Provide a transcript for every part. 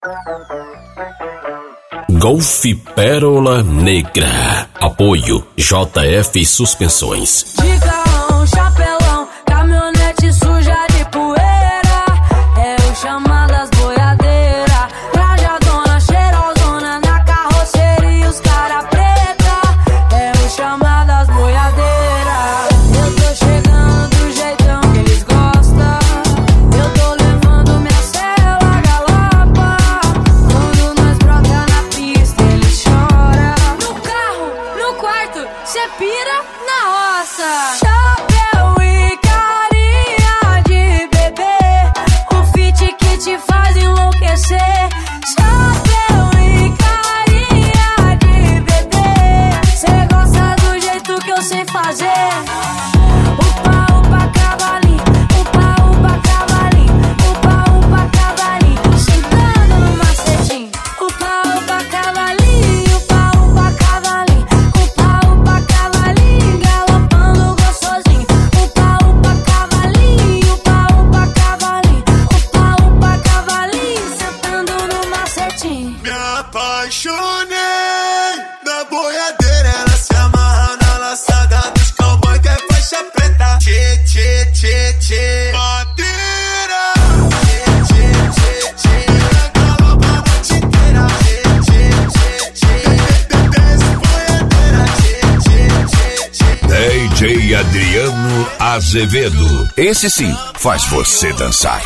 Golfe Pérola Negra. Apoio JF Suspensões. Digão, chapelão, caminhonete suja de poeira. É o chamado das boiadeiras. Trajadona, cheirosona na carroceria, os cara preta. É o chamado das boiadeiras. Eu tô chegando do jeitão que eles gostam. Eu tô levando minha cela galopa. Quando nós brota na pista, eles choram. No carro, no quarto, cê pira na roça. Chapéu e carinha de bebê, o fit que te faz enlouquecer. Chapéu e carinha de bebê, cê gosta do jeito que eu sei fazer. Upa, upa, cavalinho, upa, upa, cavalinho, upa, upa, cavalinho, sentando no macetinho. Upa, upa, cavalinho, upa, upa, cavalinho, upa, upa, cavalinho, galopando gostosinho. Upa, upa, cavalinho, upa, upa, cavalinho, upa, upa, cavalinho, sentando no macetinho. Me apaixonei na boiadeira, ela se amarra na laçada dos cowboy que é faixa preta. Tchê, tchê, tchê, tchê, madeira. Tchê, tchê, tchê, tchê, galopa a noite inteira. Tchê, tchê, tchê, tchê, desce boiadeira. Tchê, tchê, tchê, tchê. DJ Adriano Azevedo. Esse sim faz você dançar.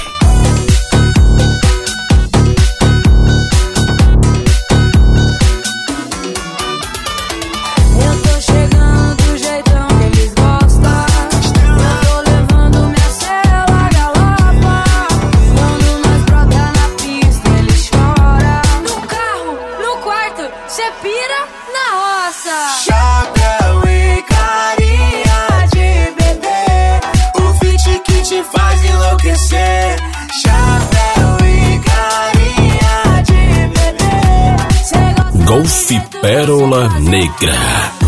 Eu tô chegando do jeitão que eles gostam. Eu tô levando minha cela galopa. Quando nós brota na pista, eles choram. No carro, no quarto, cê pira na roça. Chapéu e carinha de bebê, o fit que te faz enlouquecer. Chapéu e carinha de bebê, cê gosta Golfe Pérola Negra.